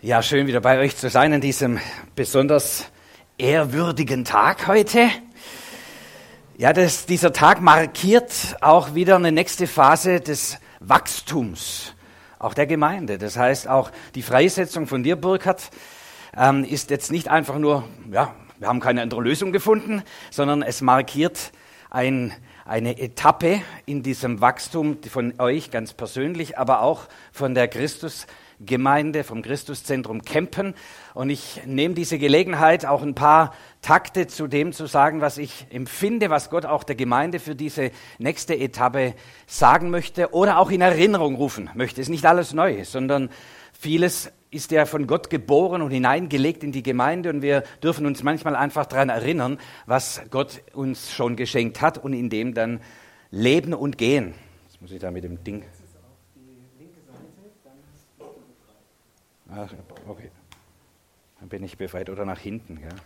Ja, schön wieder bei euch zu sein an diesem besonders ehrwürdigen Tag heute. Ja, dieser Tag markiert auch wieder eine nächste Phase des Wachstums, auch der Gemeinde. Das heißt, auch die Freisetzung von dir, Burkhard, ist jetzt nicht einfach nur, ja, wir haben keine andere Lösung gefunden, sondern es markiert eine Etappe in diesem Wachstum von euch ganz persönlich, aber auch von der Christusgemeinde, vom Christuszentrum Kempen. Und ich nehme diese Gelegenheit, auch ein paar Takte zu dem zu sagen, was ich empfinde, was Gott auch der Gemeinde für diese nächste Etappe sagen möchte oder auch in Erinnerung rufen möchte. Es ist nicht alles neu, sondern vieles ist ja von Gott geboren und hineingelegt in die Gemeinde und wir dürfen uns manchmal einfach daran erinnern, was Gott uns schon geschenkt hat und in dem dann leben und gehen. Jetzt muss ich da mit dem Ding. Das ist auf die linke Seite, dann hast du befreit. Ach, okay. Dann bin ich befreit oder nach hinten, gell?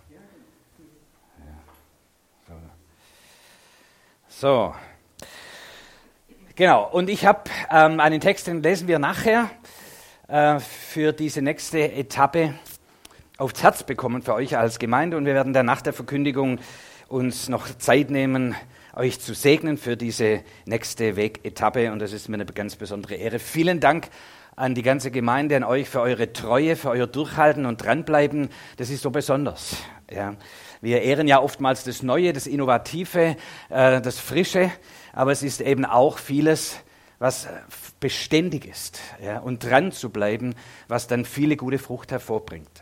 Ja. So. Genau, und ich habe einen Text, den lesen wir nachher, für diese nächste Etappe aufs Herz bekommen für euch als Gemeinde. Und wir werden dann nach der Verkündigung uns noch Zeit nehmen, euch zu segnen für diese nächste Wegetappe. Und das ist mir eine ganz besondere Ehre. Vielen Dank an die ganze Gemeinde, an euch für eure Treue, für euer Durchhalten und Dranbleiben. Das ist so besonders. Ja. Wir ehren ja oftmals das Neue, das Innovative, das Frische, aber es ist eben auch vieles, was beständig ist, ja, und dran zu bleiben, was dann viele gute Frucht hervorbringt.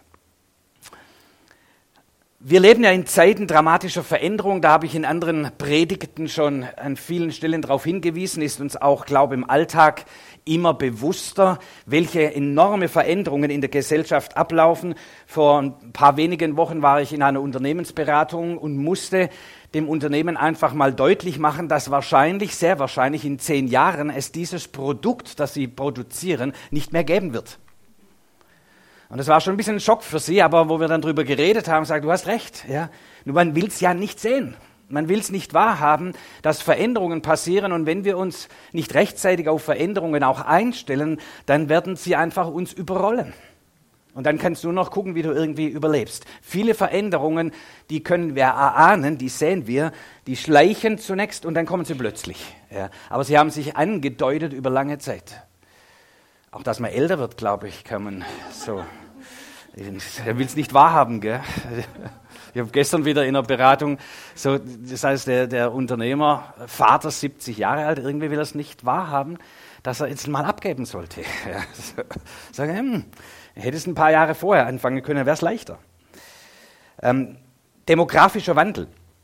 Wir leben ja in Zeiten dramatischer Veränderung, da habe ich in anderen Predigten schon an vielen Stellen darauf hingewiesen, ist uns auch, glaube ich, im Alltag immer bewusster, welche enorme Veränderungen in der Gesellschaft ablaufen. Vor ein paar wenigen Wochen war ich in einer Unternehmensberatung und musste dem Unternehmen einfach mal deutlich machen, dass wahrscheinlich, sehr wahrscheinlich in 10 Jahren es dieses Produkt, das sie produzieren, nicht mehr geben wird. Und das war schon ein bisschen ein Schock für sie, aber wo wir dann drüber geredet haben, sagt, du hast recht, ja. Nur man will es ja nicht sehen. Man will es nicht wahrhaben, dass Veränderungen passieren und wenn wir uns nicht rechtzeitig auf Veränderungen auch einstellen, dann werden sie einfach uns überrollen. Und dann kannst du nur noch gucken, wie du irgendwie überlebst. Viele Veränderungen, die können wir erahnen, die sehen wir, die schleichen zunächst und dann kommen sie plötzlich. Ja. Aber sie haben sich angedeutet über lange Zeit. Auch dass man älter wird, glaube ich, kann man so. Er will es nicht wahrhaben, gell? Ich habe gestern wieder in einer Beratung, so, das heißt, der Unternehmer, Vater 70 Jahre alt, irgendwie will er es nicht wahrhaben, dass er jetzt mal abgeben sollte. Ja, sagen, hätte es ein paar Jahre vorher anfangen können, wäre es leichter. Demografischer Wandel.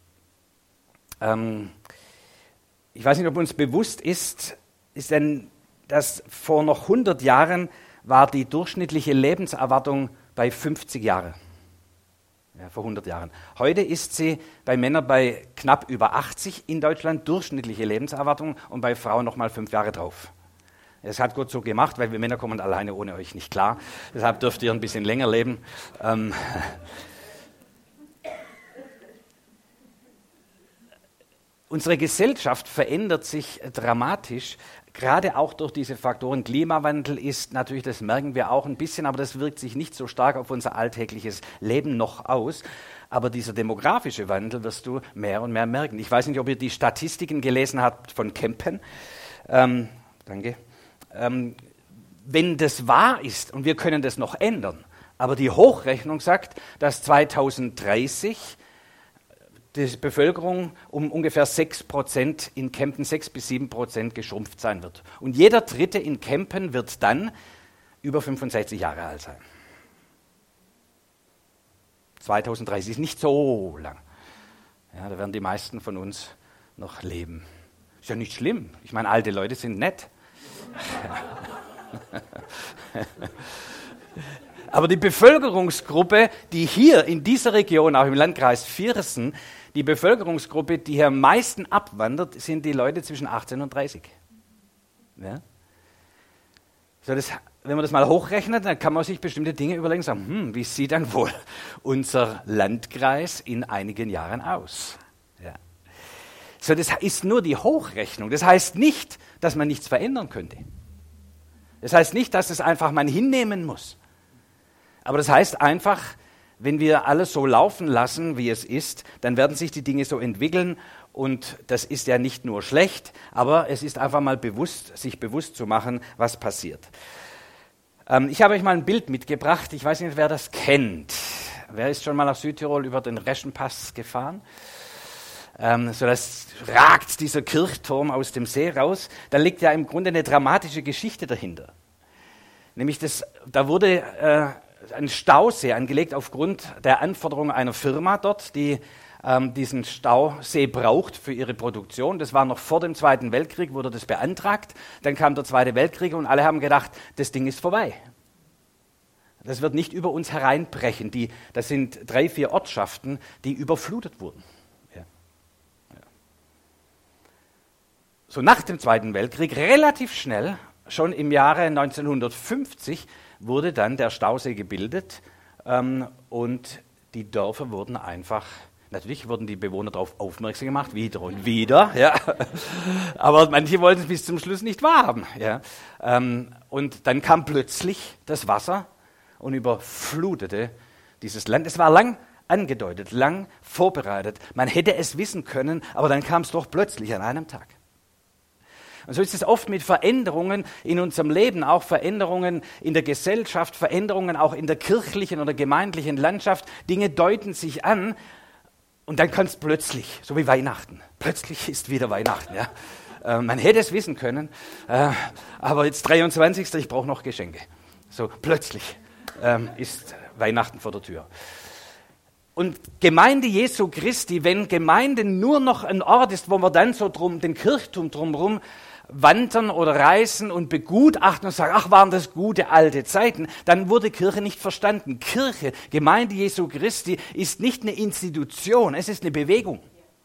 Ich weiß nicht, ob uns bewusst ist denn, dass vor noch 100 Jahren war die durchschnittliche Lebenserwartung bei 50 Jahren. Ja, vor 100 Jahren. Heute ist sie bei Männern bei knapp über 80 in Deutschland, durchschnittliche Lebenserwartung, und bei Frauen nochmal 5 Jahre drauf. Das hat Gott so gemacht, weil wir Männer kommen alleine ohne euch nicht klar. Deshalb dürft ihr ein bisschen länger leben. Unsere Gesellschaft verändert sich dramatisch, gerade auch durch diese Faktoren. Klimawandel ist natürlich, das merken wir auch ein bisschen, aber das wirkt sich nicht so stark auf unser alltägliches Leben noch aus. Aber dieser demografische Wandel wirst du mehr und mehr merken. Ich weiß nicht, ob ihr die Statistiken gelesen habt von Kempen. Danke. Wenn das wahr ist, und wir können das noch ändern, aber die Hochrechnung sagt, dass 2030 die Bevölkerung um ungefähr 6% in Kempen, 6-7% geschrumpft sein wird. Und jeder Dritte in Kempen wird dann über 65 Jahre alt sein. 2030 ist nicht so lang. Ja, da werden die meisten von uns noch leben. Ist ja nicht schlimm. Ich meine, alte Leute sind nett. Aber die Bevölkerungsgruppe, die hier in dieser Region, auch im Landkreis Viersen, die Bevölkerungsgruppe, die hier am meisten abwandert, sind die Leute zwischen 18 und 30. Ja? So, wenn man das mal hochrechnet, dann kann man sich bestimmte Dinge überlegen und sagen, wie sieht dann wohl unser Landkreis in einigen Jahren aus? Ja. So, das ist nur die Hochrechnung. Das heißt nicht, dass man nichts verändern könnte. Das heißt nicht, dass es einfach man hinnehmen muss. Aber das heißt einfach, wenn wir alles so laufen lassen, wie es ist, dann werden sich die Dinge so entwickeln. Und das ist ja nicht nur schlecht, aber es ist einfach mal sich bewusst zu machen, was passiert. Ich habe euch mal ein Bild mitgebracht. Ich weiß nicht, wer das kennt. Wer ist schon mal nach Südtirol über den Reschenpass gefahren? So das ragt dieser Kirchturm aus dem See raus. Da liegt ja im Grunde eine dramatische Geschichte dahinter. Nämlich, da wurde ein Stausee angelegt aufgrund der Anforderungen einer Firma dort, die diesen Stausee braucht für ihre Produktion. Das war noch vor dem Zweiten Weltkrieg, wurde das beantragt. Dann kam der Zweite Weltkrieg und alle haben gedacht, das Ding ist vorbei. Das wird nicht über uns hereinbrechen. Das sind 3, 4 Ortschaften, die überflutet wurden. Ja. Ja. So nach dem Zweiten Weltkrieg, relativ schnell, schon im Jahre 1950, wurde dann der Stausee gebildet und die Dörfer wurden einfach, natürlich wurden die Bewohner darauf aufmerksam gemacht, wieder und wieder, ja. Aber manche wollten es bis zum Schluss nicht wahrhaben. Ja. Und dann kam plötzlich das Wasser und überflutete dieses Land. Es war lang angedeutet, lang vorbereitet. Man hätte es wissen können, aber dann kam es doch plötzlich an einem Tag. Und so ist es oft mit Veränderungen in unserem Leben, auch Veränderungen in der Gesellschaft, Veränderungen auch in der kirchlichen oder gemeindlichen Landschaft. Dinge deuten sich an und dann kann es plötzlich, so wie Weihnachten, plötzlich ist wieder Weihnachten. Ja. Man hätte es wissen können, aber jetzt 23. Ich brauche noch Geschenke. So plötzlich ist Weihnachten vor der Tür. Und Gemeinde Jesu Christi, wenn Gemeinde nur noch ein Ort ist, wo wir dann so den Kirchturm drumherum wandern oder reisen und begutachten und sagen, ach, waren das gute alte Zeiten, dann wurde Kirche nicht verstanden. Kirche, Gemeinde Jesu Christi, ist nicht eine Institution, es ist eine Bewegung.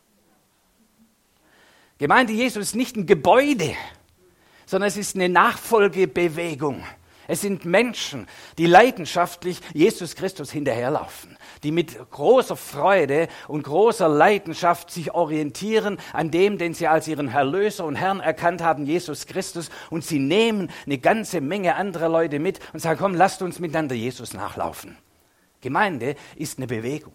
Gemeinde Jesu ist nicht ein Gebäude, sondern es ist eine Nachfolgebewegung. Es sind Menschen, die leidenschaftlich Jesus Christus hinterherlaufen, die mit großer Freude und großer Leidenschaft sich orientieren an dem, den sie als ihren Erlöser und Herrn erkannt haben, Jesus Christus. Und sie nehmen eine ganze Menge anderer Leute mit und sagen, komm, lasst uns miteinander Jesus nachlaufen. Gemeinde ist eine Bewegung.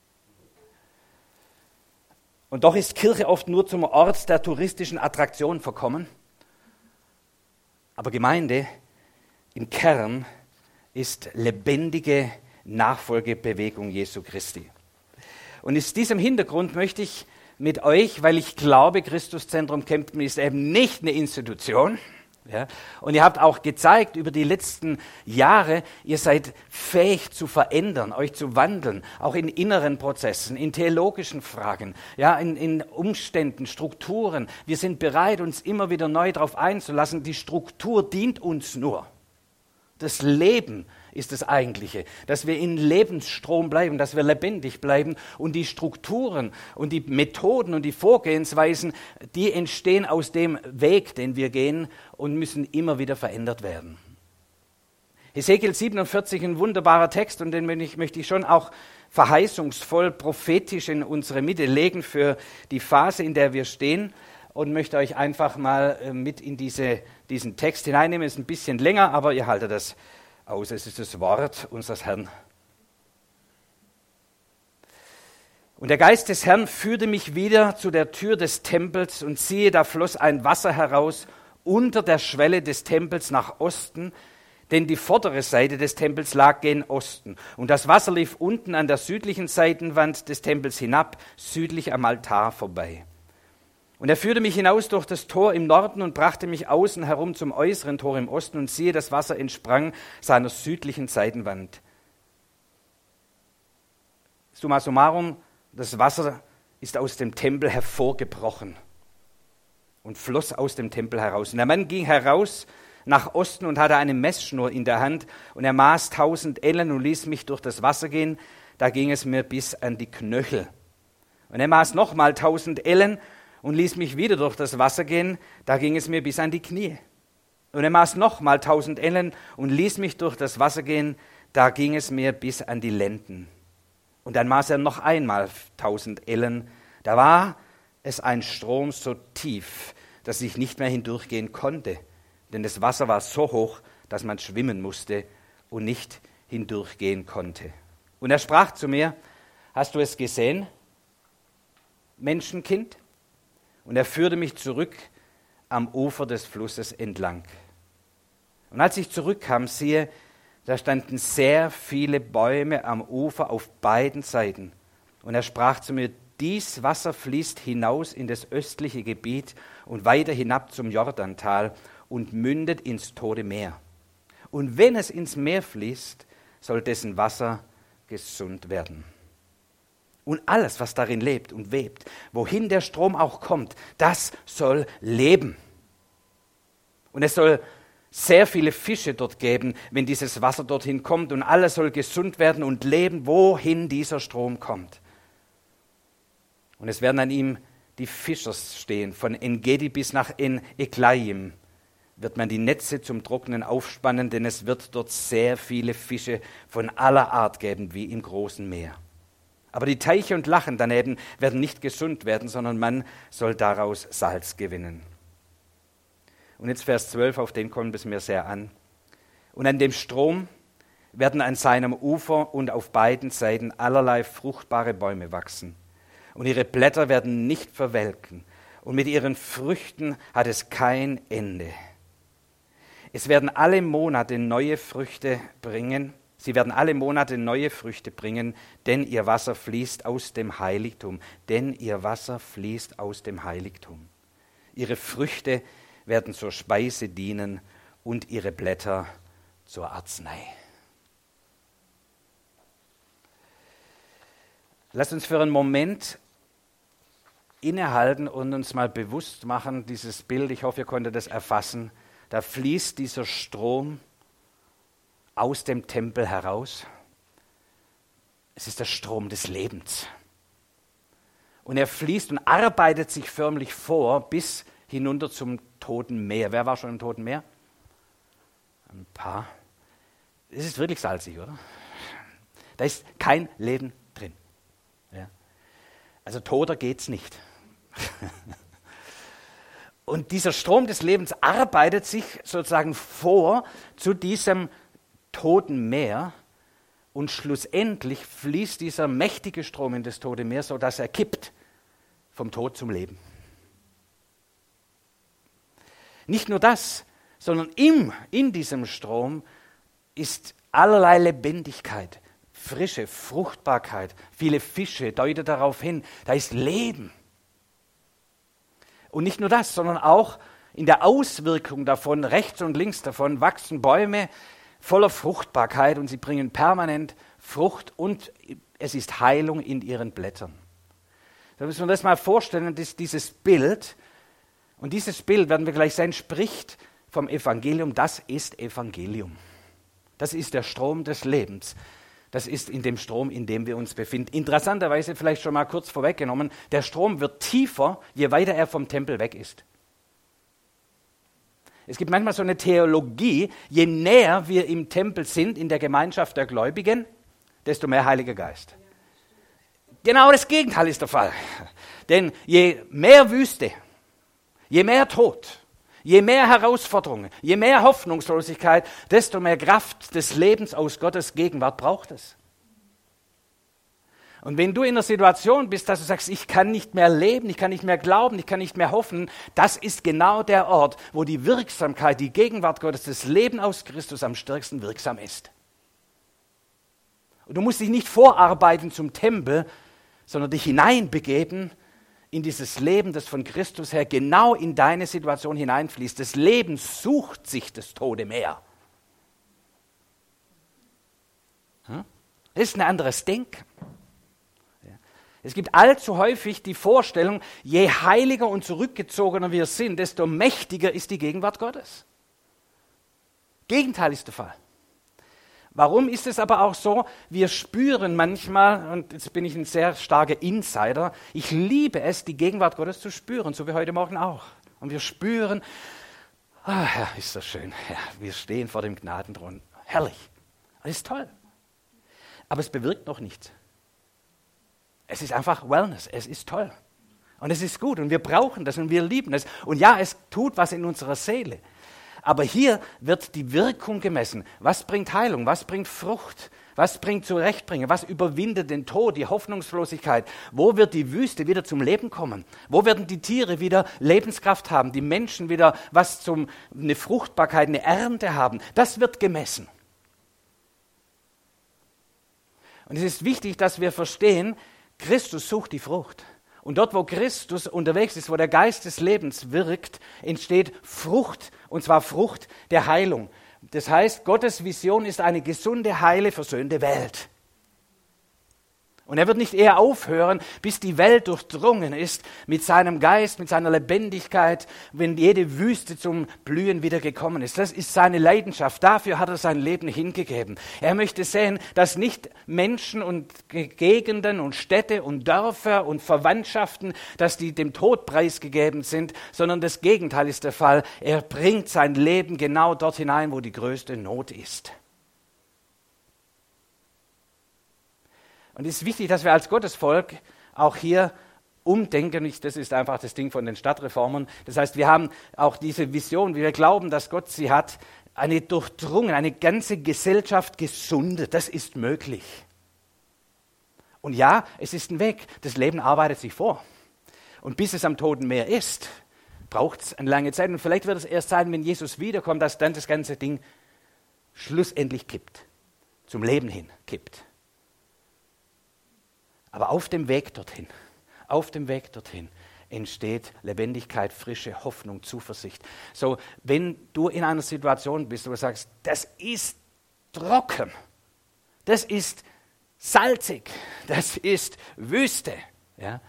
Und doch ist Kirche oft nur zum Ort der touristischen Attraktion verkommen. Aber Gemeinde im Kern ist lebendige Nachfolgebewegung Jesu Christi. Und aus diesem Hintergrund möchte ich mit euch, weil ich glaube, Christuszentrum Kempten ist eben nicht eine Institution. Ja, und ihr habt auch gezeigt über die letzten Jahre, ihr seid fähig zu verändern, euch zu wandeln, auch in inneren Prozessen, in theologischen Fragen, ja, in Umständen, Strukturen. Wir sind bereit, uns immer wieder neu darauf einzulassen. Die Struktur dient uns nur. Das Leben ist das Eigentliche, dass wir in Lebensstrom bleiben, dass wir lebendig bleiben und die Strukturen und die Methoden und die Vorgehensweisen, die entstehen aus dem Weg, den wir gehen und müssen immer wieder verändert werden. Hesekiel 47, ein wunderbarer Text und den möchte ich schon auch verheißungsvoll, prophetisch in unsere Mitte legen für die Phase, in der wir stehen. Und möchte euch einfach mal mit in diesen Text hineinnehmen. Es ist ein bisschen länger, aber ihr haltet das aus. Es ist das Wort unseres Herrn. Und der Geist des Herrn führte mich wieder zu der Tür des Tempels und siehe, da floss ein Wasser heraus unter der Schwelle des Tempels nach Osten, denn die vordere Seite des Tempels lag gen Osten. Und das Wasser lief unten an der südlichen Seitenwand des Tempels hinab, südlich am Altar vorbei. Und er führte mich hinaus durch das Tor im Norden und brachte mich außen herum zum äußeren Tor im Osten und siehe, das Wasser entsprang seiner südlichen Seitenwand. Summa summarum, das Wasser ist aus dem Tempel hervorgebrochen und floss aus dem Tempel heraus. Und der Mann ging heraus nach Osten und hatte eine Messschnur in der Hand und er maß 1000 Ellen und ließ mich durch das Wasser gehen. Da ging es mir bis an die Knöchel. Und er maß nochmal 1000 Ellen und ließ mich wieder durch das Wasser gehen, da ging es mir bis an die Knie. Und er maß nochmal 1000 Ellen und ließ mich durch das Wasser gehen, da ging es mir bis an die Lenden. Und dann maß er noch einmal 1000 Ellen, da war es ein Strom so tief, dass ich nicht mehr hindurchgehen konnte, denn das Wasser war so hoch, dass man schwimmen musste und nicht hindurchgehen konnte. Und er sprach zu mir, hast du es gesehen, Menschenkind? Und er führte mich zurück am Ufer des Flusses entlang. Und als ich zurückkam, siehe, da standen sehr viele Bäume am Ufer auf beiden Seiten. Und er sprach zu mir, dies Wasser fließt hinaus in das östliche Gebiet und weiter hinab zum Jordantal und mündet ins Tote Meer. Und wenn es ins Meer fließt, soll dessen Wasser gesund werden. Und alles, was darin lebt und webt, wohin der Strom auch kommt, das soll leben. Und es soll sehr viele Fische dort geben, wenn dieses Wasser dorthin kommt. Und alles soll gesund werden und leben, wohin dieser Strom kommt. Und es werden an ihm die Fischer stehen. Von En-Gedi bis nach En-Eglaim wird man die Netze zum Trocknen aufspannen, denn es wird dort sehr viele Fische von aller Art geben, wie im großen Meer. Aber die Teiche und Lachen daneben werden nicht gesund werden, sondern man soll daraus Salz gewinnen. Und jetzt Vers 12, auf den kommt es mir sehr an. Und an dem Strom werden an seinem Ufer und auf beiden Seiten allerlei fruchtbare Bäume wachsen. Und ihre Blätter werden nicht verwelken. Und mit ihren Früchten hat es kein Ende. Es werden alle Monate neue Früchte bringen. Sie werden alle Monate neue Früchte bringen, denn ihr Wasser fließt aus dem Heiligtum. Denn ihr Wasser fließt aus dem Heiligtum. Ihre Früchte werden zur Speise dienen und ihre Blätter zur Arznei. Lasst uns für einen Moment innehalten und uns mal bewusst machen, dieses Bild, ich hoffe, ihr konntet das erfassen, da fließt dieser Strom aus dem Tempel heraus. Es ist der Strom des Lebens. Und er fließt und arbeitet sich förmlich vor bis hinunter zum Toten Meer. Wer war schon im Toten Meer? Ein paar. Es ist wirklich salzig, oder? Da ist kein Leben drin. Ja. Also toter geht's nicht. Und dieser Strom des Lebens arbeitet sich sozusagen vor zu diesem Toten Meer und schlussendlich fließt dieser mächtige Strom in das Tote Meer, sodass er kippt vom Tod zum Leben. Nicht nur das, sondern in diesem Strom ist allerlei Lebendigkeit, Frische, Fruchtbarkeit, viele Fische deuten darauf hin, da ist Leben. Und nicht nur das, sondern auch in der Auswirkung davon, rechts und links davon, wachsen Bäume voller Fruchtbarkeit und sie bringen permanent Frucht und es ist Heilung in ihren Blättern. Da müssen wir uns das mal vorstellen, dass dieses Bild, und dieses Bild, werden wir gleich sehen, spricht vom Evangelium. Das ist Evangelium. Das ist der Strom des Lebens. Das ist in dem Strom, in dem wir uns befinden. Interessanterweise, vielleicht schon mal kurz vorweggenommen, der Strom wird tiefer, je weiter er vom Tempel weg ist. Es gibt manchmal so eine Theologie, je näher wir im Tempel sind, in der Gemeinschaft der Gläubigen, desto mehr Heiliger Geist. Genau das Gegenteil ist der Fall. Denn je mehr Wüste, je mehr Tod, je mehr Herausforderungen, je mehr Hoffnungslosigkeit, desto mehr Kraft des Lebens aus Gottes Gegenwart braucht es. Und wenn du in einer Situation bist, dass du sagst, ich kann nicht mehr leben, ich kann nicht mehr glauben, ich kann nicht mehr hoffen, das ist genau der Ort, wo die Wirksamkeit, die Gegenwart Gottes, das Leben aus Christus am stärksten wirksam ist. Und du musst dich nicht vorarbeiten zum Tempel, sondern dich hineinbegeben in dieses Leben, das von Christus her genau in deine Situation hineinfließt. Das Leben sucht sich das Tote Meer. Das ist ein anderes Denken. Es gibt allzu häufig die Vorstellung, je heiliger und zurückgezogener wir sind, desto mächtiger ist die Gegenwart Gottes. Gegenteil ist der Fall. Warum ist es aber auch so, wir spüren manchmal, und jetzt bin ich ein sehr starker Insider, ich liebe es, die Gegenwart Gottes zu spüren, so wie heute Morgen auch. Und wir spüren, Herr, ist das schön, ja, wir stehen vor dem Gnadenthron, herrlich, das ist toll. Aber es bewirkt noch nichts. Es ist einfach Wellness, es ist toll. Und es ist gut und wir brauchen das und wir lieben es. Und ja, es tut was in unserer Seele. Aber hier wird die Wirkung gemessen. Was bringt Heilung? Was bringt Frucht? Was bringt Zurechtbringen? Was überwindet den Tod, die Hoffnungslosigkeit? Wo wird die Wüste wieder zum Leben kommen? Wo werden die Tiere wieder Lebenskraft haben? Die Menschen wieder eine Fruchtbarkeit, eine Ernte haben? Das wird gemessen. Und es ist wichtig, dass wir verstehen, Christus sucht die Frucht. Und dort, wo Christus unterwegs ist, wo der Geist des Lebens wirkt, entsteht Frucht, und zwar Frucht der Heilung. Das heißt, Gottes Vision ist eine gesunde, heile, versöhnte Welt. Und er wird nicht eher aufhören, bis die Welt durchdrungen ist mit seinem Geist, mit seiner Lebendigkeit, wenn jede Wüste zum Blühen wieder gekommen ist. Das ist seine Leidenschaft. Dafür hat er sein Leben hingegeben. Er möchte sehen, dass nicht Menschen und Gegenden und Städte und Dörfer und Verwandtschaften, dass die dem Tod preisgegeben sind, sondern das Gegenteil ist der Fall. Er bringt sein Leben genau dort hinein, wo die größte Not ist. Und es ist wichtig, dass wir als Gottesvolk auch hier umdenken. Das ist einfach das Ding von den Stadtreformern. Das heißt, wir haben auch diese Vision, wie wir glauben, dass Gott sie hat, eine ganze Gesellschaft gesundet. Das ist möglich. Und ja, es ist ein Weg. Das Leben arbeitet sich vor. Und bis es am Totenmeer ist, braucht es eine lange Zeit. Und vielleicht wird es erst sein, wenn Jesus wiederkommt, dass dann das ganze Ding schlussendlich kippt. Zum Leben hin kippt. Aber auf dem Weg dorthin entsteht Lebendigkeit, Frische, Hoffnung, Zuversicht. So, wenn du in einer Situation bist, wo du sagst, das ist trocken, das ist salzig, das ist Wüste, ja,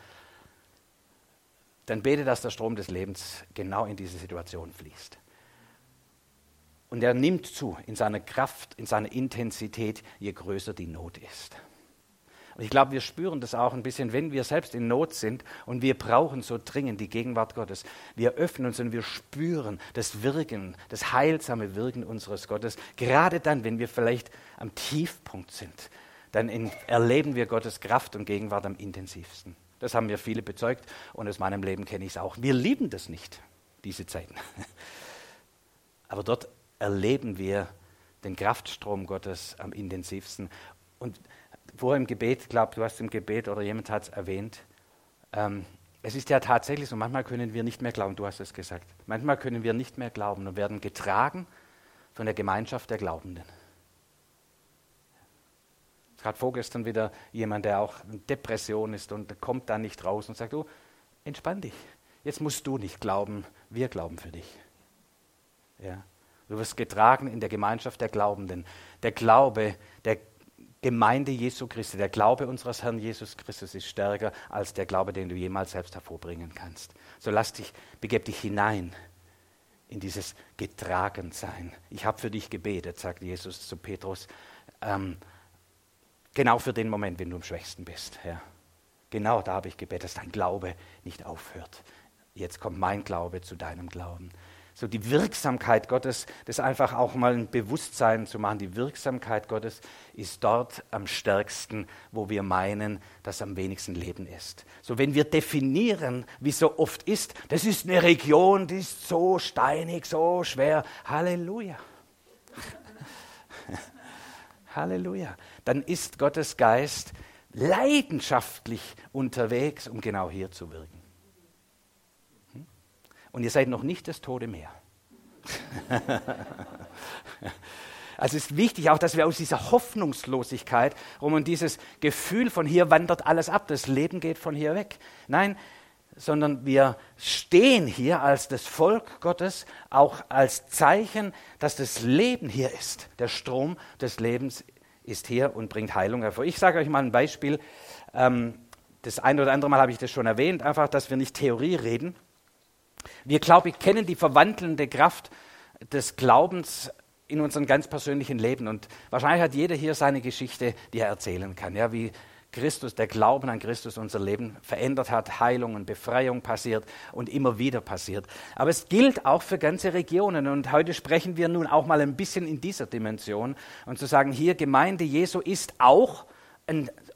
dann bete, dass der Strom des Lebens genau in diese Situation fließt. Und er nimmt zu in seiner Kraft, in seiner Intensität, je größer die Not ist. Und ich glaube, wir spüren das auch ein bisschen, wenn wir selbst in Not sind und wir brauchen so dringend die Gegenwart Gottes. Wir öffnen uns und wir spüren das Wirken, das heilsame Wirken unseres Gottes. Gerade dann, wenn wir vielleicht am Tiefpunkt sind, dann erleben wir Gottes Kraft und Gegenwart am intensivsten. Das haben mir viele bezeugt und aus meinem Leben kenne ich es auch. Wir lieben das nicht, diese Zeiten. Aber dort erleben wir den Kraftstrom Gottes am intensivsten. Und vorher im Gebet, ich glaube, du hast im Gebet oder jemand hat es erwähnt, es ist ja tatsächlich so, manchmal können wir nicht mehr glauben, du hast es gesagt, manchmal können wir nicht mehr glauben und werden getragen von der Gemeinschaft der Glaubenden. Es hat vorgestern wieder jemand, der auch in Depression ist und kommt da nicht raus und sagt, du, entspann dich, jetzt musst du nicht glauben, wir glauben für dich. Ja. Du wirst getragen in der Gemeinschaft der Glaubenden. Der Glaube der Gemeinde Jesu Christi, der Glaube unseres Herrn Jesus Christus ist stärker als der Glaube, den du jemals selbst hervorbringen kannst. So begib dich hinein in dieses Getragensein. Ich habe für dich gebetet, sagt Jesus zu Petrus, genau für den Moment, wenn du am schwächsten bist. Ja. Genau da habe ich gebetet, dass dein Glaube nicht aufhört. Jetzt kommt mein Glaube zu deinem Glauben. So die Wirksamkeit Gottes, das einfach auch mal ein Bewusstsein zu machen. Die Wirksamkeit Gottes ist dort am stärksten, wo wir meinen, dass am wenigsten Leben ist. So wenn wir definieren, wie es so oft ist, das ist eine Region, die ist so steinig, so schwer. Halleluja. Halleluja. Dann ist Gottes Geist leidenschaftlich unterwegs, um genau hier zu wirken. Und ihr seid noch nicht das Tote Meer. Also es ist wichtig auch, dass wir aus dieser Hoffnungslosigkeit und dieses Gefühl von hier wandert alles ab, das Leben geht von hier weg. Nein, sondern wir stehen hier als das Volk Gottes, auch als Zeichen, dass das Leben hier ist. Der Strom des Lebens ist hier und bringt Heilung hervor. Ich sage euch mal ein Beispiel. Das ein oder andere Mal habe ich das schon erwähnt, einfach, dass wir nicht Theorie reden. Wir, glaube ich, kennen die verwandelnde Kraft des Glaubens in unserem ganz persönlichen Leben. Und wahrscheinlich hat jeder hier seine Geschichte, die er erzählen kann. Ja, wie Christus, der Glauben an Christus unser Leben verändert hat, Heilung und Befreiung passiert und immer wieder passiert. Aber es gilt auch für ganze Regionen. Und heute sprechen wir nun auch mal ein bisschen in dieser Dimension und zu sagen, hier Gemeinde Jesu ist auch ein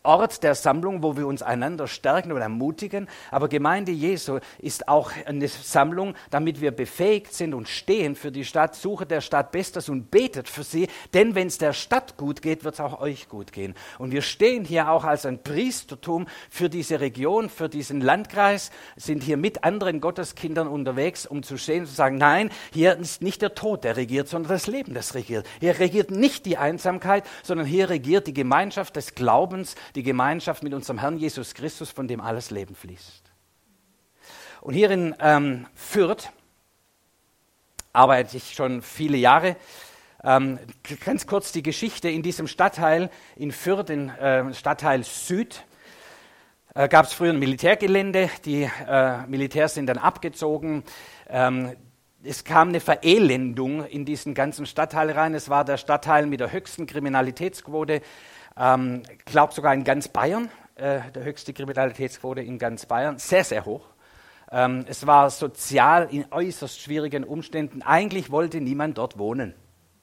Ort der Sammlung, wo wir uns einander stärken und ermutigen. Aber Gemeinde Jesu ist auch eine Sammlung, damit wir befähigt sind und stehen für die Stadt, suchet der Stadt Bestes und betet für sie. Denn wenn es der Stadt gut geht, wird es auch euch gut gehen. Und wir stehen hier auch als ein Priestertum für diese Region, für diesen Landkreis, sind hier mit anderen Gotteskindern unterwegs, um zu stehen und zu sagen, nein, hier ist nicht der Tod, der regiert, sondern das Leben, das regiert. Hier regiert nicht die Einsamkeit, sondern hier regiert die Gemeinschaft des Glaubens, die Gemeinschaft mit unserem Herrn Jesus Christus, von dem alles Leben fließt. Und hier in Fürth arbeite ich schon viele Jahre. Ganz kurz die Geschichte in diesem Stadtteil in Fürth, in Stadtteil Süd, gab es früher ein Militärgelände. Die Militärs sind dann abgezogen. Es kam eine Verelendung in diesen ganzen Stadtteil rein. Es war der Stadtteil mit der höchsten Kriminalitätsquote. Ich glaube sogar in ganz Bayern, der höchste Kriminalitätsquote in ganz Bayern, sehr, sehr hoch. Es war sozial in äußerst schwierigen Umständen. Eigentlich wollte niemand dort wohnen.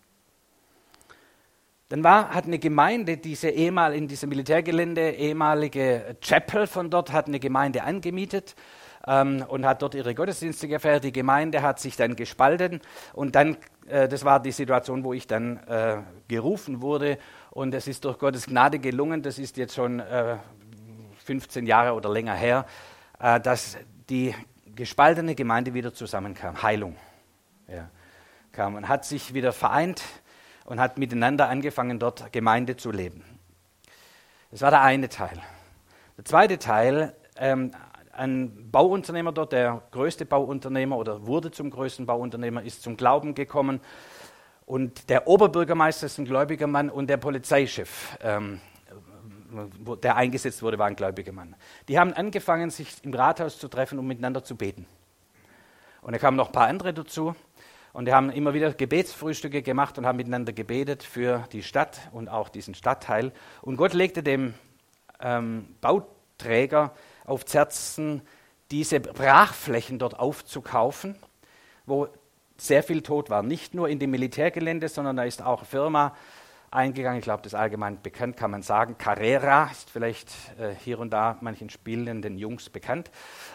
Dann hat eine Gemeinde, in diesem Militärgelände, ehemalige Chapel von dort, hat eine Gemeinde angemietet und hat dort ihre Gottesdienste gefeiert. Die Gemeinde hat sich dann gespalten und dann, das war die Situation, wo ich dann gerufen wurde. Und es ist durch Gottes Gnade gelungen, das ist jetzt schon 15 Jahre oder länger her, dass die gespaltene Gemeinde wieder zusammenkam, Heilung kam und hat sich wieder vereint und hat miteinander angefangen, dort Gemeinde zu leben. Das war der eine Teil. Der zweite Teil, ein Bauunternehmer dort, der größte Bauunternehmer oder wurde zum größten Bauunternehmer, ist zum Glauben gekommen. Und der Oberbürgermeister ist ein gläubiger Mann und der Polizeichef, der eingesetzt wurde, war ein gläubiger Mann. Die haben angefangen, sich im Rathaus zu treffen, um miteinander zu beten. Und da kamen noch ein paar andere dazu. Und die haben immer wieder Gebetsfrühstücke gemacht und haben miteinander gebetet für die Stadt und auch diesen Stadtteil. Und Gott legte dem Bauträger aufs Herzen, diese Brachflächen dort aufzukaufen, wo sehr viel Tod war. Nicht nur in dem Militärgelände, sondern da ist auch eine Firma eingegangen. Ich glaube, das ist allgemein bekannt, kann man sagen. Carrera ist vielleicht hier und da manchen spielenden Jungs bekannt.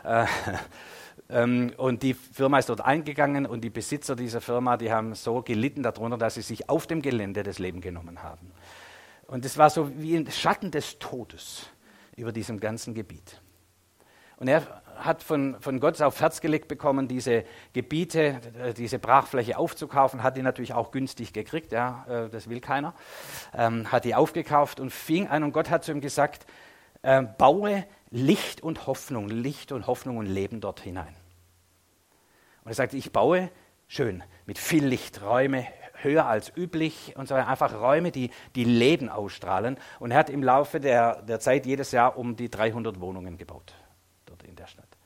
Und die Firma ist dort eingegangen und die Besitzer dieser Firma, die haben so gelitten darunter, dass sie sich auf dem Gelände das Leben genommen haben. Und es war so wie ein Schatten des Todes über diesem ganzen Gebiet. Und er hat von Gott aufs Herz gelegt bekommen, diese Gebiete, diese Brachfläche aufzukaufen, hat die natürlich auch günstig gekriegt, das will keiner, hat die aufgekauft und fing an und Gott hat zu ihm gesagt, baue Licht und Hoffnung und Leben dort hinein. Und er sagte, ich baue schön, mit viel Licht, Räume höher als üblich und so einfach Räume, die Leben ausstrahlen. Und er hat im Laufe der Zeit jedes Jahr um die 300 Wohnungen gebaut, dort in der Stadt.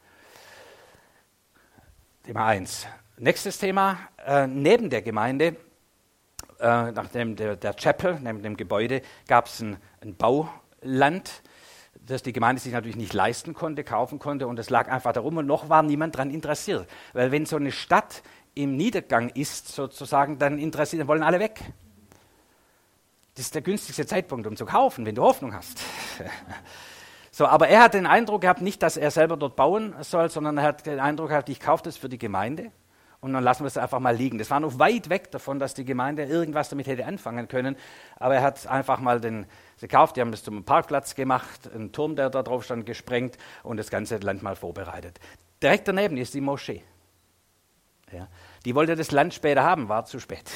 Thema 1. Nächstes Thema, neben der Gemeinde, nachdem der Chapel, neben dem Gebäude, gab es ein Bauland, das die Gemeinde sich natürlich nicht leisten konnte, kaufen konnte und es lag einfach darum und noch war niemand daran interessiert. Weil wenn so eine Stadt im Niedergang ist, sozusagen, dann wollen alle weg. Das ist der günstigste Zeitpunkt, um zu kaufen, wenn du Hoffnung hast. So, aber er hat den Eindruck gehabt, nicht, dass er selber dort bauen soll, sondern er hat den Eindruck gehabt, ich kaufe das für die Gemeinde und dann lassen wir es einfach mal liegen. Das war noch weit weg davon, dass die Gemeinde irgendwas damit hätte anfangen können, aber er hat einfach mal gekauft, die haben das zum Parkplatz gemacht, einen Turm, der da drauf stand, gesprengt und das ganze Land mal vorbereitet. Direkt daneben ist die Moschee. Ja, die wollte das Land später haben, war zu spät.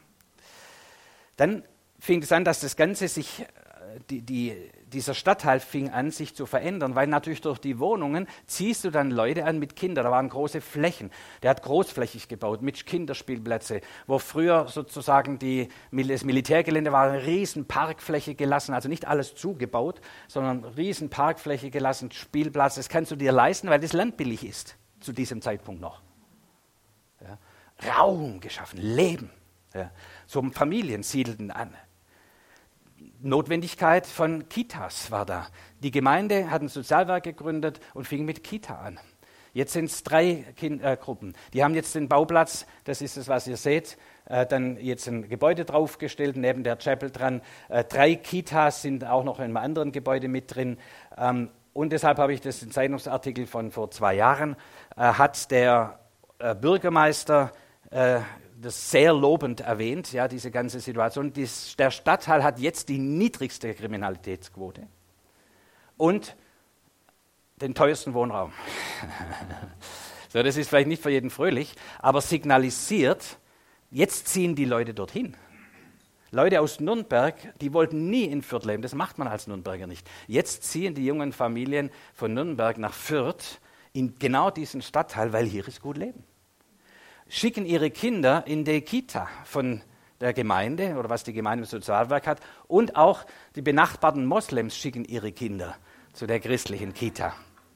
Dann fing es an, dass das Ganze sich, dieser Stadtteil fing an, sich zu verändern, weil natürlich durch die Wohnungen ziehst du dann Leute an mit Kindern. Da waren große Flächen. Der hat großflächig gebaut, mit Kinderspielplätze, wo früher sozusagen das Militärgelände war, eine riesen Parkfläche gelassen, also nicht alles zugebaut, sondern riesen Parkfläche gelassen, Spielplatz. Das kannst du dir leisten, weil das Land billig ist, zu diesem Zeitpunkt noch. Ja. Raum geschaffen, Leben. Ja. So Familien siedelten an. Notwendigkeit von Kitas war da. Die Gemeinde hat ein Sozialwerk gegründet und fing mit Kita an. Jetzt sind es 3 Gruppen. Die haben jetzt den Bauplatz, das ist es, was ihr seht, dann jetzt ein Gebäude draufgestellt, neben der Chapel dran. 3 Kitas sind auch noch in einem anderen Gebäude mit drin. Und deshalb habe ich das in Zeitungsartikel von vor 2 Jahren, hat der Bürgermeister das sehr lobend erwähnt, ja, diese ganze Situation. Der Stadtteil hat jetzt die niedrigste Kriminalitätsquote und den teuersten Wohnraum. So, das ist vielleicht nicht für jeden fröhlich, aber signalisiert, jetzt ziehen die Leute dorthin. Leute aus Nürnberg, die wollten nie in Fürth leben, das macht man als Nürnberger nicht. Jetzt ziehen die jungen Familien von Nürnberg nach Fürth in genau diesen Stadtteil, weil hier ist gut leben. Schicken ihre Kinder in die Kita von der Gemeinde oder was die Gemeinde im Sozialwerk hat und auch die benachbarten Moslems schicken ihre Kinder zu der christlichen Kita.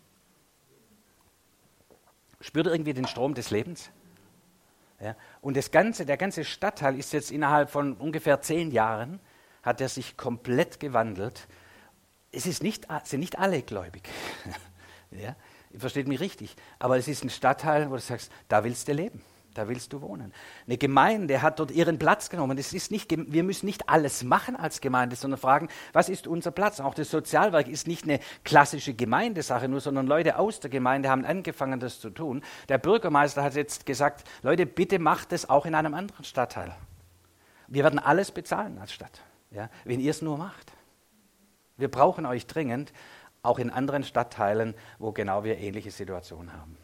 Spürt ihr irgendwie den Strom des Lebens? Ja. Und der ganze Stadtteil ist jetzt innerhalb von ungefähr 10 Jahren, hat er sich komplett gewandelt. Sind nicht alle gläubig. Ja, ihr versteht mich richtig. Aber es ist ein Stadtteil, wo du sagst, da willst du leben. Da willst du wohnen. Eine Gemeinde hat dort ihren Platz genommen. Wir müssen nicht alles machen als Gemeinde, sondern fragen, was ist unser Platz? Auch das Sozialwerk ist nicht eine klassische Gemeindesache nur, sondern Leute aus der Gemeinde haben angefangen, das zu tun. Der Bürgermeister hat jetzt gesagt, Leute, bitte macht das auch in einem anderen Stadtteil. Wir werden alles bezahlen als Stadt, ja, wenn ihr es nur macht. Wir brauchen euch dringend, auch in anderen Stadtteilen, wo genau wir ähnliche Situationen haben.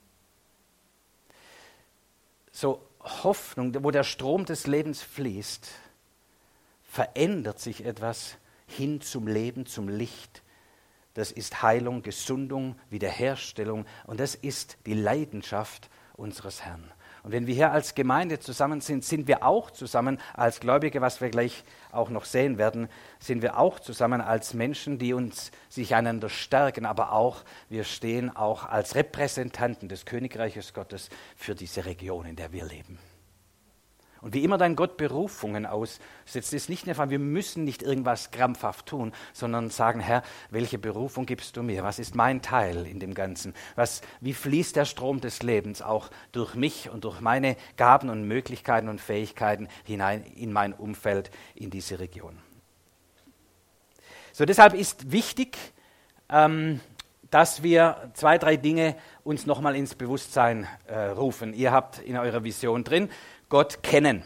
So Hoffnung, wo der Strom des Lebens fließt, verändert sich etwas hin zum Leben, zum Licht. Das ist Heilung, Gesundung, Wiederherstellung und das ist die Leidenschaft unseres Herrn. Und wenn wir hier als Gemeinde zusammen sind, sind wir auch zusammen als Gläubige, was wir gleich auch noch sehen werden, sind wir auch zusammen als Menschen, die sich einander stärken, aber auch, wir stehen auch als Repräsentanten des Königreiches Gottes für diese Region, in der wir leben. Und wie immer dann Gott Berufungen aussetzt, ist nicht eine Frage, wir müssen nicht irgendwas krampfhaft tun, sondern sagen, Herr, welche Berufung gibst du mir? Was ist mein Teil in dem Ganzen? Wie fließt der Strom des Lebens auch durch mich und durch meine Gaben und Möglichkeiten und Fähigkeiten hinein in mein Umfeld, in diese Region? So, deshalb ist wichtig, dass wir 2, 3 Dinge uns nochmal ins Bewusstsein rufen. Ihr habt in eurer Vision drin, Gott kennen.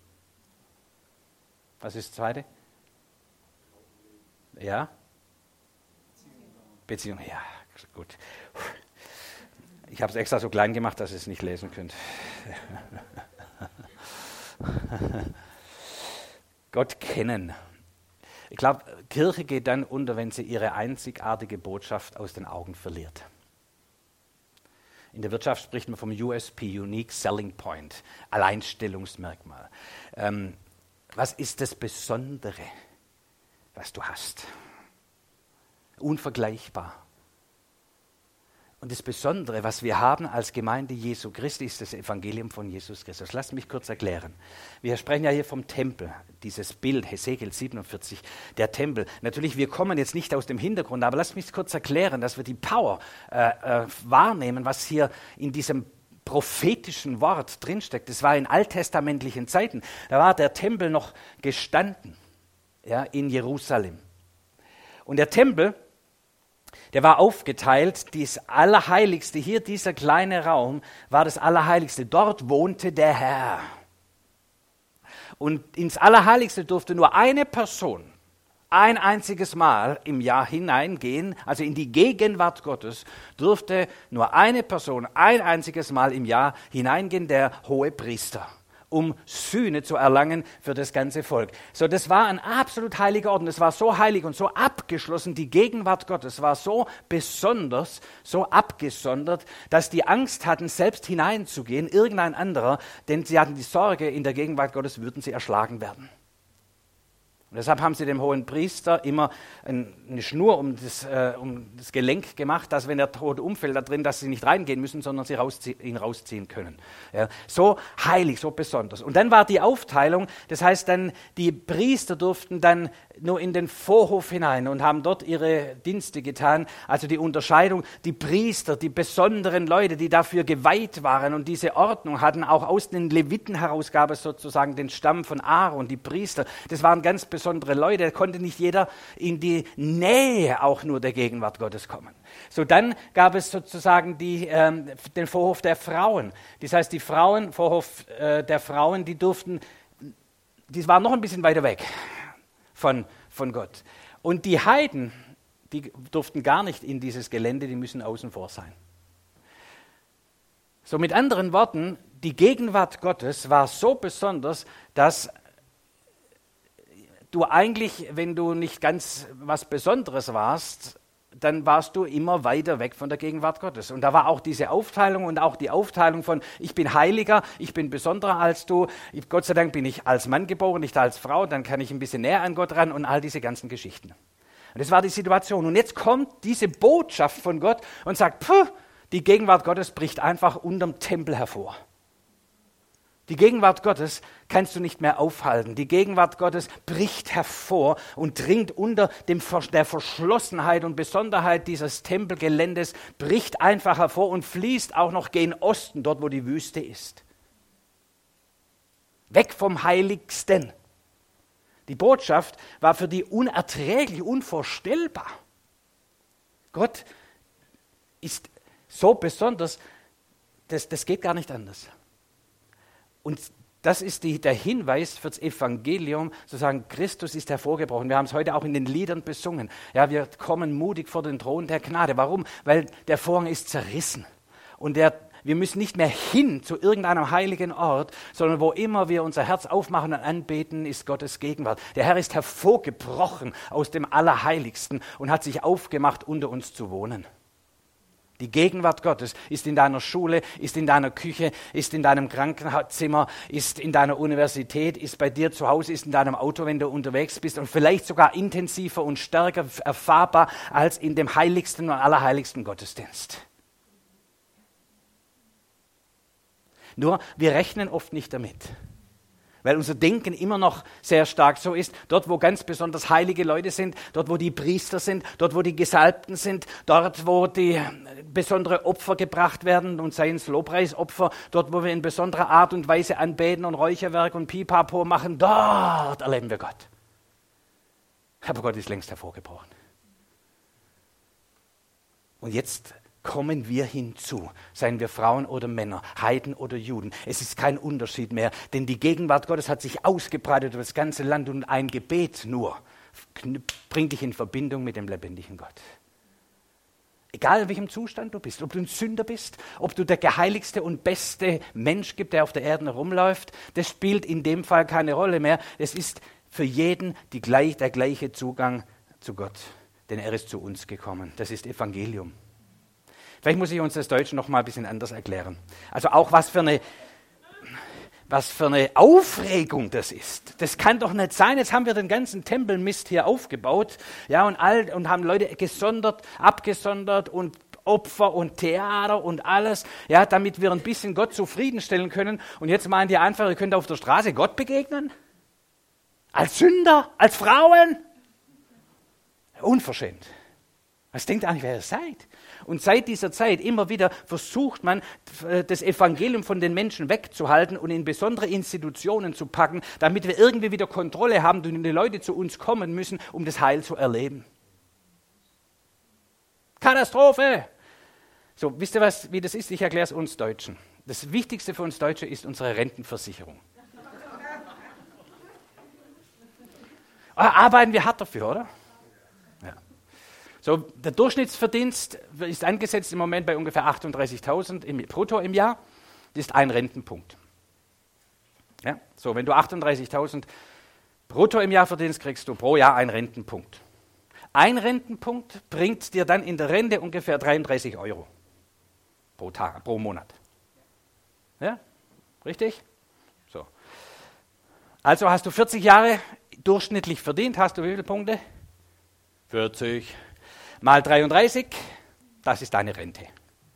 Was ist das Zweite? Ja? Beziehung. Ja, gut. Ich habe es extra so klein gemacht, dass ihr es nicht lesen könnt. Gott kennen. Ich glaube, Kirche geht dann unter, wenn sie ihre einzigartige Botschaft aus den Augen verliert. In der Wirtschaft spricht man vom USP, Unique Selling Point, Alleinstellungsmerkmal. Was ist das Besondere, was du hast? Unvergleichbar. Und das Besondere, was wir haben als Gemeinde Jesu Christi, ist das Evangelium von Jesus Christus. Lasst mich kurz erklären. Wir sprechen ja hier vom Tempel, dieses Bild, Hesekiel 47, der Tempel. Natürlich, wir kommen jetzt nicht aus dem Hintergrund, aber lasst mich kurz erklären, dass wir die Power wahrnehmen, was hier in diesem prophetischen Wort drinsteckt. Das war in alttestamentlichen Zeiten. Da war der Tempel noch gestanden, ja, in Jerusalem. Und der Tempel, der war aufgeteilt, das Allerheiligste, hier dieser kleine Raum war das Allerheiligste. Dort wohnte der Herr. Und ins Allerheiligste durfte nur eine Person ein einziges Mal im Jahr hineingehen, also in die Gegenwart Gottes durfte nur eine Person ein einziges Mal im Jahr hineingehen, der Hohepriester, um Sühne zu erlangen für das ganze Volk. So, das war ein absolut heiliger Ort. Das war so heilig und so abgeschlossen. Die Gegenwart Gottes war so besonders, so abgesondert, dass die Angst hatten, selbst hineinzugehen, irgendein anderer, denn sie hatten die Sorge, in der Gegenwart Gottes würden sie erschlagen werden. Und deshalb haben sie dem hohen Priester immer eine Schnur um das Gelenk gemacht, dass wenn der Tod umfällt da drin, dass sie nicht reingehen müssen, sondern sie ihn rausziehen können. Ja, so heilig, so besonders. Und dann war die Aufteilung, das heißt dann, die Priester durften dann nur in den Vorhof hinein und haben dort ihre Dienste getan. Also die Unterscheidung, die Priester, die besonderen Leute, die dafür geweiht waren und diese Ordnung hatten, auch aus den Leviten heraus gab es sozusagen den Stamm von Aaron, die Priester. Das waren ganz besondere Leute, da konnte nicht jeder in die Nähe auch nur der Gegenwart Gottes kommen. So, dann gab es sozusagen den Vorhof der Frauen. Das heißt, die Frauen, Vorhof der Frauen, die waren noch ein bisschen weiter weg von Gott. Und die Heiden, die durften gar nicht in dieses Gelände, die müssen außen vor sein. So, mit anderen Worten, die Gegenwart Gottes war so besonders, dass du eigentlich, wenn du nicht ganz was Besonderes warst, dann warst du immer weiter weg von der Gegenwart Gottes. Und da war auch diese Aufteilung und auch die Aufteilung von, ich bin heiliger, ich bin besonderer als du, Gott sei Dank bin ich als Mann geboren, nicht als Frau, dann kann ich ein bisschen näher an Gott ran und all diese ganzen Geschichten. Und das war die Situation. Und jetzt kommt diese Botschaft von Gott und sagt, die Gegenwart Gottes bricht einfach unterm Tempel hervor. Die Gegenwart Gottes kannst du nicht mehr aufhalten. Die Gegenwart Gottes bricht hervor und dringt unter der Verschlossenheit und Besonderheit dieses Tempelgeländes, bricht einfach hervor und fließt auch noch gen Osten, dort wo die Wüste ist. Weg vom Heiligsten. Die Botschaft war für die unerträglich, unvorstellbar. Gott ist so besonders, das geht gar nicht anders. Und das ist der Hinweis für das Evangelium, zu sagen, Christus ist hervorgebrochen. Wir haben es heute auch in den Liedern besungen. Ja, wir kommen mutig vor den Thron der Gnade. Warum? Weil der Vorhang ist zerrissen. Und wir müssen nicht mehr hin zu irgendeinem heiligen Ort, sondern wo immer wir unser Herz aufmachen und anbeten, ist Gottes Gegenwart. Der Herr ist hervorgebrochen aus dem Allerheiligsten und hat sich aufgemacht, unter uns zu wohnen. Die Gegenwart Gottes ist in deiner Schule, ist in deiner Küche, ist in deinem Krankenzimmer, ist in deiner Universität, ist bei dir zu Hause, ist in deinem Auto, wenn du unterwegs bist und vielleicht sogar intensiver und stärker erfahrbar als in dem heiligsten und allerheiligsten Gottesdienst. Nur, wir rechnen oft nicht damit. Weil unser Denken immer noch sehr stark so ist, dort wo ganz besonders heilige Leute sind, dort wo die Priester sind, dort wo die Gesalbten sind, dort wo die besondere Opfer gebracht werden und seien es Lobpreisopfer, dort wo wir in besonderer Art und Weise anbeten und Räucherwerk und Pipapo machen, dort erleben wir Gott. Aber Gott ist längst hervorgebrochen. Und jetzt kommen wir hinzu, seien wir Frauen oder Männer, Heiden oder Juden. Es ist kein Unterschied mehr, denn die Gegenwart Gottes hat sich ausgebreitet über das ganze Land und ein Gebet nur bringt dich in Verbindung mit dem lebendigen Gott. Egal in welchem Zustand du bist, ob du ein Sünder bist, ob du der geheiligste und beste Mensch gibt, der auf der Erde herumläuft, das spielt in dem Fall keine Rolle mehr. Es ist für jeden der gleiche Zugang zu Gott, denn er ist zu uns gekommen. Das ist Evangelium. Vielleicht muss ich uns das Deutsche noch mal ein bisschen anders erklären. Also auch was für eine Aufregung das ist. Das kann doch nicht sein. Jetzt haben wir den ganzen Tempelmist hier aufgebaut, ja, und haben Leute abgesondert und Opfer und Theater und alles, ja, damit wir ein bisschen Gott zufriedenstellen können. Und jetzt meint ihr einfach, ihr könnt auf der Straße Gott begegnen? Als Sünder? Als Frauen? Unverschämt. Was denkt eigentlich, wer ihr seid? Und seit dieser Zeit immer wieder versucht man, das Evangelium von den Menschen wegzuhalten und in besondere Institutionen zu packen, damit wir irgendwie wieder Kontrolle haben und die Leute zu uns kommen müssen, um das Heil zu erleben. Katastrophe! So, wisst ihr, wie das ist? Ich erkläre es uns Deutschen. Das Wichtigste für uns Deutsche ist unsere Rentenversicherung. Arbeiten wir hart dafür, oder? So, der Durchschnittsverdienst ist angesetzt im Moment bei ungefähr 38.000 brutto im Jahr. Das ist ein Rentenpunkt. Ja, so, wenn du 38.000 brutto im Jahr verdienst, kriegst du pro Jahr einen Rentenpunkt. Ein Rentenpunkt bringt dir dann in der Rente ungefähr 33 Euro pro Monat. Ja, richtig? So. Also hast du 40 Jahre durchschnittlich verdient, hast du wie viele Punkte? 40. Mal 33, das ist deine Rente.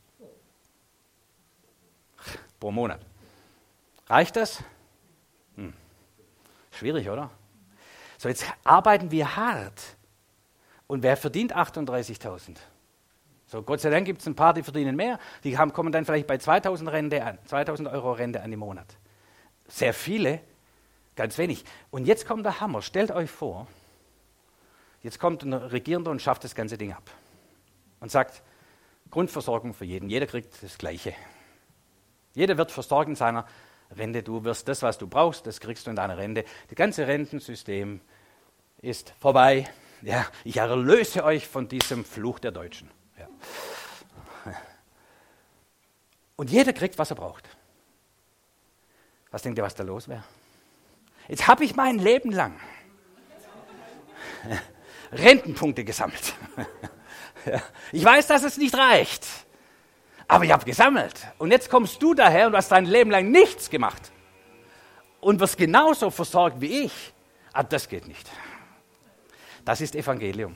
Pro Monat. Reicht das? Schwierig, oder? So, jetzt arbeiten wir hart. Und wer verdient 38.000? So, Gott sei Dank gibt es ein paar, die verdienen mehr. Die kommen dann vielleicht bei 2.000 Euro Rente an im Monat. Sehr viele, ganz wenig. Und jetzt kommt der Hammer. Stellt euch vor, jetzt kommt ein Regierender und schafft das ganze Ding ab. Und sagt, Grundversorgung für jeden. Jeder kriegt das Gleiche. Jeder wird versorgt in seiner Rente. Du wirst das, was du brauchst, das kriegst du in deiner Rente. Das ganze Rentensystem ist vorbei. Ja, ich erlöse euch von diesem Fluch der Deutschen. Ja. Und jeder kriegt, was er braucht. Was denkt ihr, was da los wäre? Jetzt habe ich mein Leben lang Rentenpunkte gesammelt. Ja. Ich weiß, dass es nicht reicht, aber ich habe gesammelt. Und jetzt kommst du daher und hast dein Leben lang nichts gemacht und wirst genauso versorgt wie ich. Aber das geht nicht. Das ist Evangelium.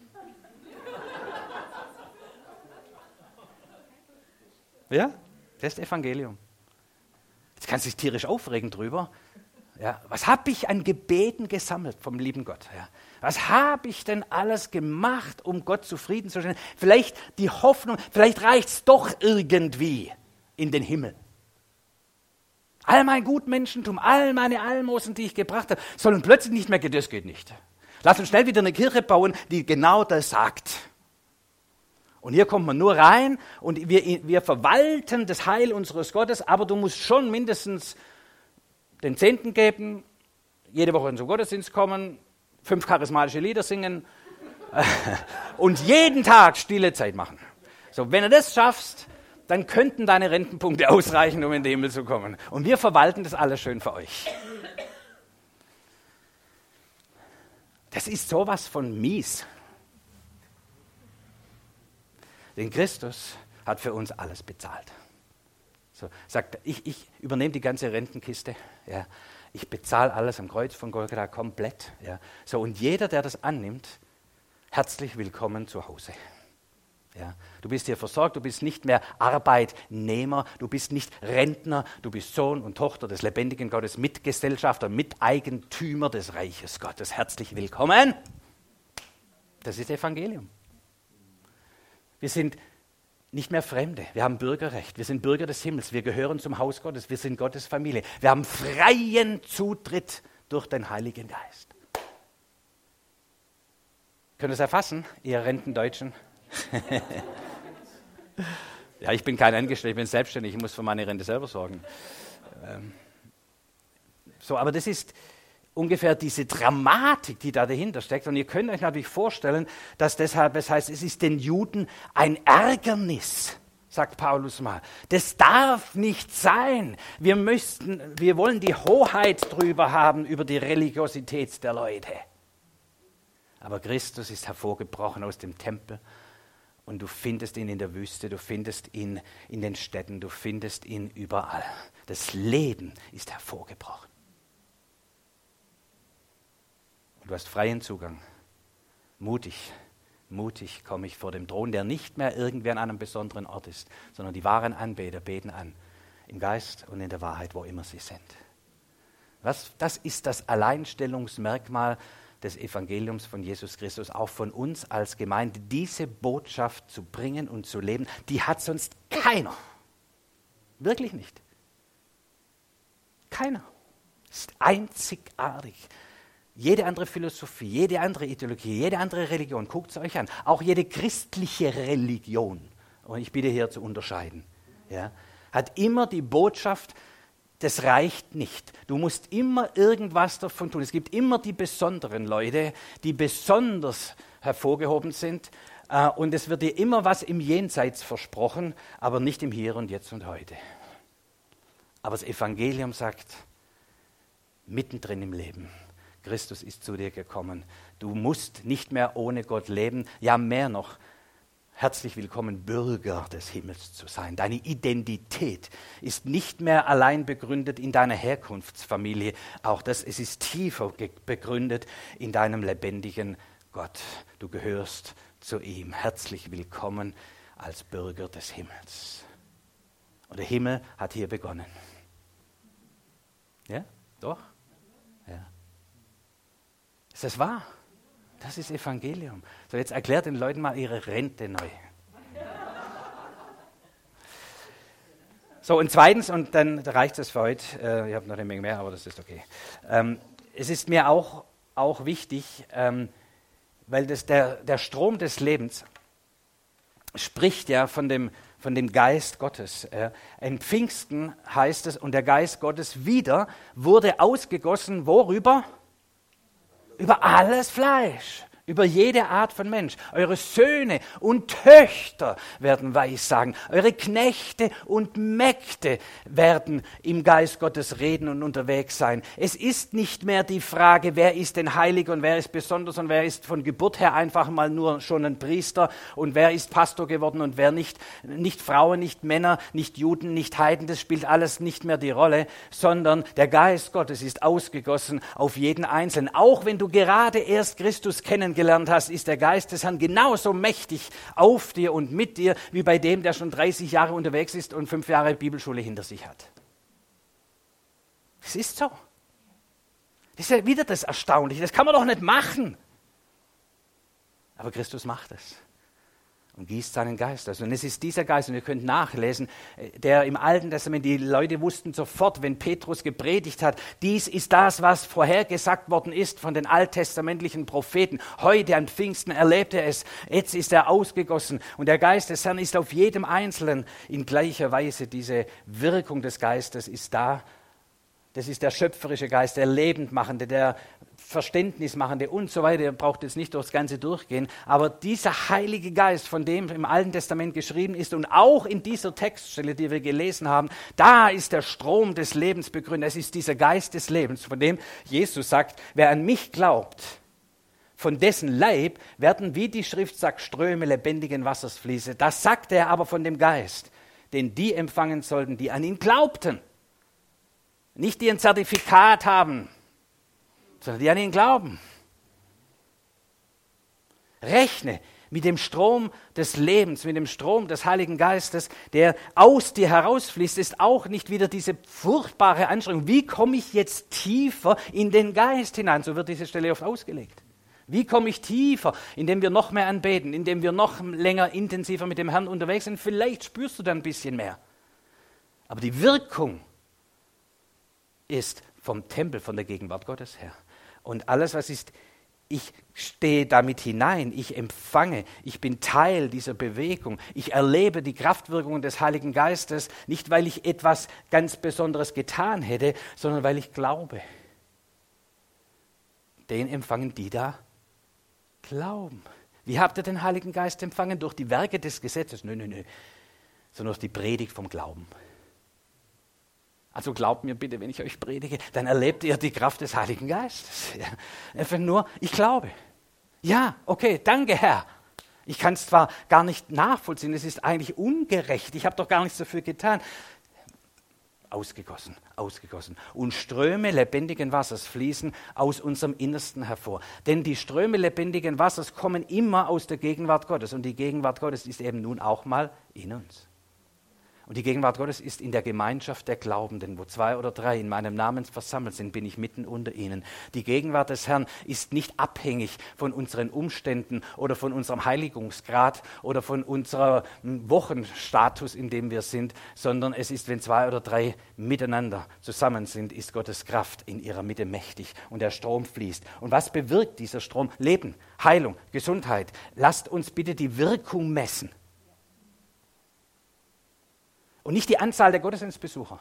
Ja, das ist Evangelium. Jetzt kannst du dich tierisch aufregen drüber. Ja, was habe ich an Gebeten gesammelt vom lieben Gott? Ja, was habe ich denn alles gemacht, um Gott zufriedenzustellen? Vielleicht die Hoffnung, vielleicht reicht es doch irgendwie in den Himmel. All mein Gutmenschentum, all meine Almosen, die ich gebracht habe, sollen plötzlich nicht mehr gehen. Das geht nicht. Lass uns schnell wieder eine Kirche bauen, die genau das sagt. Und hier kommt man nur rein und wir verwalten das Heil unseres Gottes, aber du musst schon mindestens den Zehnten geben, jede Woche in den Gottesdienst kommen, 5 charismatische Lieder singen und jeden Tag stille Zeit machen. So, wenn du das schaffst, dann könnten deine Rentenpunkte ausreichen, um in den Himmel zu kommen. Und wir verwalten das alles schön für euch. Das ist sowas von mies. Denn Christus hat für uns alles bezahlt. So, sagt, ich übernehme die ganze Rentenkiste. Ja, ich bezahle alles am Kreuz von Golgatha komplett. Ja. So, und jeder, der das annimmt, herzlich willkommen zu Hause. Ja, du bist hier versorgt, du bist nicht mehr Arbeitnehmer, du bist nicht Rentner, du bist Sohn und Tochter des lebendigen Gottes, Mitgesellschafter, Miteigentümer des Reiches Gottes. Herzlich willkommen. Das ist Evangelium. Wir sind nicht mehr Fremde, wir haben Bürgerrecht, wir sind Bürger des Himmels, wir gehören zum Haus Gottes, wir sind Gottes Familie. Wir haben freien Zutritt durch den Heiligen Geist. Könnt ihr es erfassen, ihr Rentendeutschen? Ja, ich bin kein Angestellter, ich bin selbstständig, ich muss für meine Rente selber sorgen. So, aber das ist ungefähr diese Dramatik, die da dahinter steckt. Und ihr könnt euch natürlich vorstellen, dass deshalb, das heißt, es ist den Juden ein Ärgernis, sagt Paulus mal. Das darf nicht sein. Wir wollen die Hoheit drüber haben, über die Religiosität der Leute. Aber Christus ist hervorgebrochen aus dem Tempel. Und du findest ihn in der Wüste, du findest ihn in den Städten, du findest ihn überall. Das Leben ist hervorgebrochen. Und du hast freien Zugang. Mutig komme ich vor dem Thron, der nicht mehr irgendwie an einem besonderen Ort ist, sondern die wahren Anbeter beten an, im Geist und in der Wahrheit, wo immer sie sind. Das ist das Alleinstellungsmerkmal des Evangeliums von Jesus Christus, auch von uns als Gemeinde, diese Botschaft zu bringen und zu leben, die hat sonst keiner. Wirklich nicht. Keiner. Es ist einzigartig. Jede andere Philosophie, jede andere Ideologie, jede andere Religion, guckt es euch an, auch jede christliche Religion, und ich bitte hier zu unterscheiden, ja, hat immer die Botschaft, das reicht nicht. Du musst immer irgendwas davon tun. Es gibt immer die besonderen Leute, die besonders hervorgehoben sind. Und es wird dir immer was im Jenseits versprochen, aber nicht im Hier und Jetzt und Heute. Aber das Evangelium sagt, mittendrin im Leben, Christus ist zu dir gekommen. Du musst nicht mehr ohne Gott leben. Ja, mehr noch. Herzlich willkommen, Bürger des Himmels zu sein. Deine Identität ist nicht mehr allein begründet in deiner Herkunftsfamilie. Auch das, es ist tiefer begründet in deinem lebendigen Gott. Du gehörst zu ihm. Herzlich willkommen als Bürger des Himmels. Und der Himmel hat hier begonnen. Ja? Doch? Ja. Ist das wahr? Das ist Evangelium. So, jetzt erklärt den Leuten mal ihre Rente neu. So, und zweitens, und dann reicht es für heute, ich habe noch eine Menge mehr, aber das ist okay. Es ist mir auch wichtig, weil der Strom des Lebens spricht ja von dem Geist Gottes. In Pfingsten heißt es, und der Geist Gottes wieder wurde ausgegossen, worüber? Über alles Fleisch. Über jede Art von Mensch. Eure Söhne und Töchter werden Weissagen. Eure Knechte und Mägde werden im Geist Gottes reden und unterwegs sein. Es ist nicht mehr die Frage, wer ist denn heilig und wer ist besonders und wer ist von Geburt her einfach mal nur schon ein Priester und wer ist Pastor geworden und wer nicht. Nicht Frauen, nicht Männer, nicht Juden, nicht Heiden. Das spielt alles nicht mehr die Rolle, sondern der Geist Gottes ist ausgegossen auf jeden Einzelnen. Auch wenn du gerade erst Christus kennengelernt hast, ist der Geist des Herrn genauso mächtig auf dir und mit dir, wie bei dem, der schon 30 Jahre unterwegs ist und 5 Jahre Bibelschule hinter sich hat. Es ist so. Das ist ja wieder das Erstaunliche. Das kann man doch nicht machen. Aber Christus macht es. Und gießt seinen Geist aus. Und es ist dieser Geist, und ihr könnt nachlesen, der im Alten Testament, die Leute wussten sofort, wenn Petrus gepredigt hat, dies ist das, was vorhergesagt worden ist von den alttestamentlichen Propheten. Heute an Pfingsten erlebt er es. Jetzt ist er ausgegossen. Und der Geist des Herrn ist auf jedem Einzelnen in gleicher Weise. Diese Wirkung des Geistes ist da. Das ist der schöpferische Geist, der Lebendmachende, der Verständnismachende und so weiter. Ihr braucht jetzt nicht durchs Ganze durchgehen. Aber dieser Heilige Geist, von dem im Alten Testament geschrieben ist und auch in dieser Textstelle, die wir gelesen haben, da ist der Strom des Lebens begründet. Es ist dieser Geist des Lebens, von dem Jesus sagt, wer an mich glaubt, von dessen Leib werden, wie die Schrift sagt, Ströme lebendigen Wassers fließen. Das sagt er aber von dem Geist, den die empfangen sollten, die an ihn glaubten. Nicht die ein Zertifikat haben, sondern die an ihn glauben. Rechne mit dem Strom des Lebens, mit dem Strom des Heiligen Geistes, der aus dir herausfließt, ist auch nicht wieder diese furchtbare Anstrengung. Wie komme ich jetzt tiefer in den Geist hinein? So wird diese Stelle oft ausgelegt. Wie komme ich tiefer, indem wir noch mehr anbeten, indem wir noch länger, intensiver mit dem Herrn unterwegs sind? Vielleicht spürst du dann ein bisschen mehr. Aber die Wirkung ist vom Tempel, von der Gegenwart Gottes her. Und alles, was ist, ich stehe damit hinein, ich empfange, ich bin Teil dieser Bewegung. Ich erlebe die Kraftwirkungen des Heiligen Geistes, nicht weil ich etwas ganz Besonderes getan hätte, sondern weil ich glaube. Den empfangen die da glauben. Wie habt ihr den Heiligen Geist empfangen? Durch die Werke des Gesetzes? Nö, sondern durch die Predigt vom Glauben. Also glaubt mir bitte, wenn ich euch predige, dann erlebt ihr die Kraft des Heiligen Geistes. Ja. Einfach nur, ich glaube. Ja, okay, danke Herr. Ich kann es zwar gar nicht nachvollziehen, es ist eigentlich ungerecht, ich habe doch gar nichts dafür getan. Ausgegossen. Und Ströme lebendigen Wassers fließen aus unserem Innersten hervor. Denn die Ströme lebendigen Wassers kommen immer aus der Gegenwart Gottes. Und die Gegenwart Gottes ist eben nun auch mal in uns. Und die Gegenwart Gottes ist in der Gemeinschaft der Glaubenden, wo 2 oder 3 in meinem Namen versammelt sind, bin ich mitten unter ihnen. Die Gegenwart des Herrn ist nicht abhängig von unseren Umständen oder von unserem Heiligungsgrad oder von unserem Wochenstatus, in dem wir sind, sondern es ist, wenn 2 oder 3 miteinander zusammen sind, ist Gottes Kraft in ihrer Mitte mächtig und der Strom fließt. Und was bewirkt dieser Strom? Leben, Heilung, Gesundheit. Lasst uns bitte die Wirkung messen. Und nicht die Anzahl der Gottesdienstbesucher,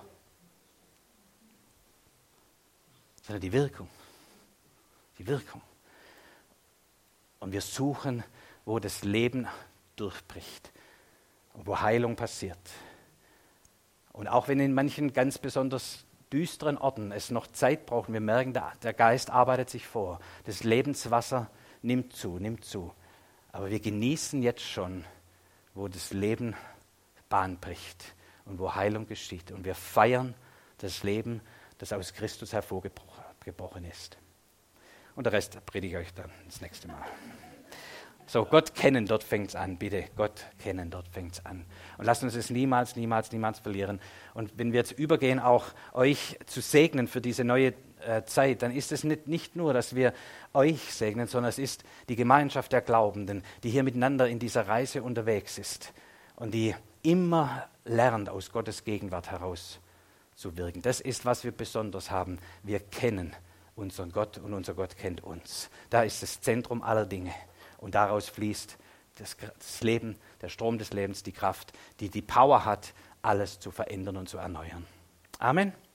sondern die Wirkung. Die Wirkung. Und wir suchen, wo das Leben durchbricht und wo Heilung passiert. Und auch wenn in manchen ganz besonders düsteren Orten es noch Zeit braucht, wir merken, der Geist arbeitet sich vor. Das Lebenswasser nimmt zu. Aber wir genießen jetzt schon, wo das Leben Bahn bricht. Und wo Heilung geschieht. Und wir feiern das Leben, das aus Christus hervorgebrochen ist. Und der Rest predige ich euch dann das nächste Mal. So, Gott kennen, dort fängt es an. Bitte, Gott kennen, dort fängt es an. Und lasst uns es niemals verlieren. Und wenn wir jetzt übergehen, auch euch zu segnen für diese neue Zeit, dann ist es nicht nur, dass wir euch segnen, sondern es ist die Gemeinschaft der Glaubenden, die hier miteinander in dieser Reise unterwegs ist und die immer lernt, aus Gottes Gegenwart heraus zu wirken. Das ist, was wir besonders haben. Wir kennen unseren Gott und unser Gott kennt uns. Da ist das Zentrum aller Dinge und daraus fließt das Leben, der Strom des Lebens, die Kraft, die die Power hat, alles zu verändern und zu erneuern. Amen.